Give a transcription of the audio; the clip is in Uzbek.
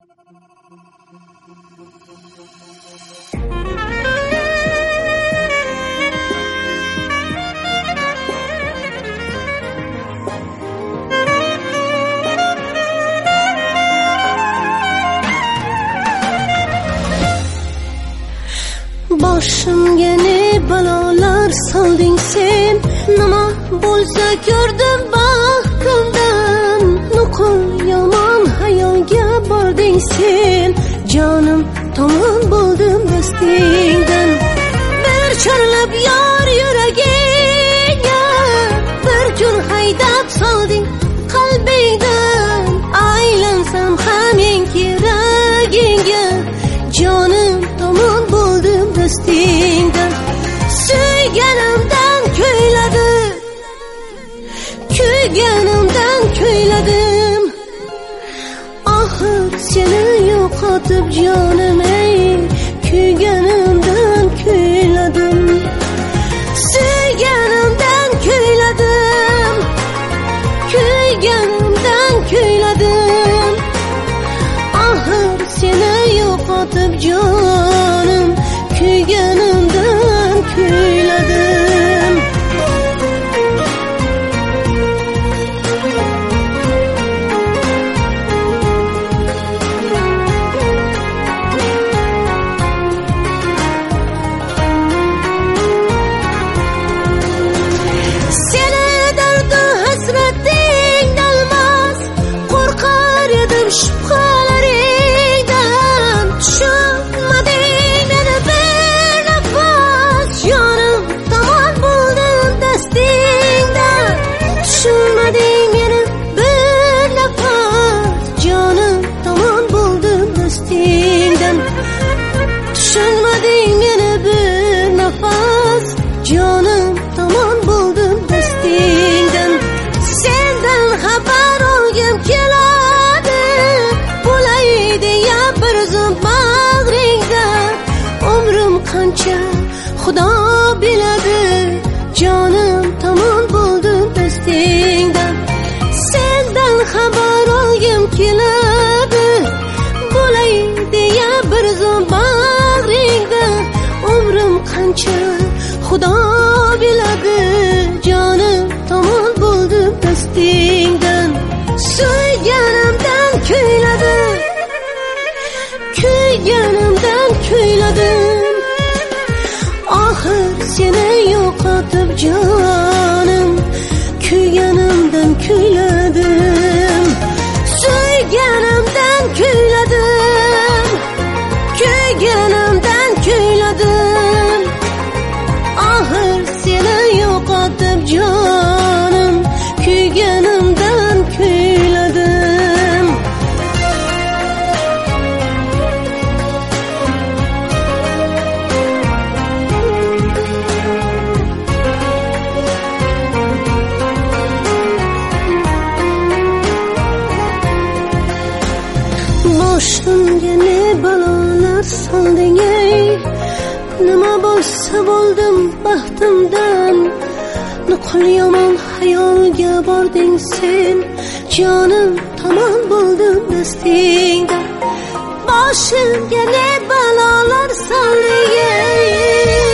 Boshimga ne balolar solding sen, nima bo'lsa ko'rdim baxtimdan. Nuqul yomon hayolga bording sen, jonim tomon bo'ldim do'stingdan. Bir chorlab yor yuragiga, bir kun haydab solding qalbingdan. Aylansam ham eng keragingga, jonim tomon bo'ldim do'stingdan. Suyganimdan kuyladim, kuyganimdan kuyladim. Oxir seni yo'qotib jonim, ey kuyganimdan kuyladim. Suyganimdan kuyladim, kuyganimdan kuyladim. Oxir seni yo'qotib jonim, kuyganimdan kuyladim. Seni dardu hasrating dalmas, qo'rqar edim shubhalaringdan. Tushunmading meni bir nafas, jonim tomon bo'ldim do'stingdan. Tushunmading meni bir nafas, jonim tomon bo'ldim do'stingdan. Tushunmading meni bir nafas, jonim tomon bo'ldim do'stingdan. Sendan xabar olgim keladi, bo'lay deya bir zum bag'ringda. Umrim qancha Xudo biladi, jonim tomon bo'ldim do'stingdan. Sendan xabar olgim keladi, bo'lay deya bir zum bag'ringda. Umrim qancha Xudo biladi, jonim tomon bo'ldim do'stingdan. Suyganimdan kuyladim, kuyganimdan kuyladim. Oxir seni yo'qotib jonim, kuyganimdan kuyladim. Suyganimdan kuyladim, kuyganimdan kuyladim. Oxir seni yo'qotib jonim, kuyganimdan kuyladim. Boshimga ne balolar solding ey, nima bo'lsa bo'ldim baxtimdan. Nuqul yomon hayolga bording sen, jonim tomon bo'ldim do'stingdan. Boshimga ne balolar solding ey.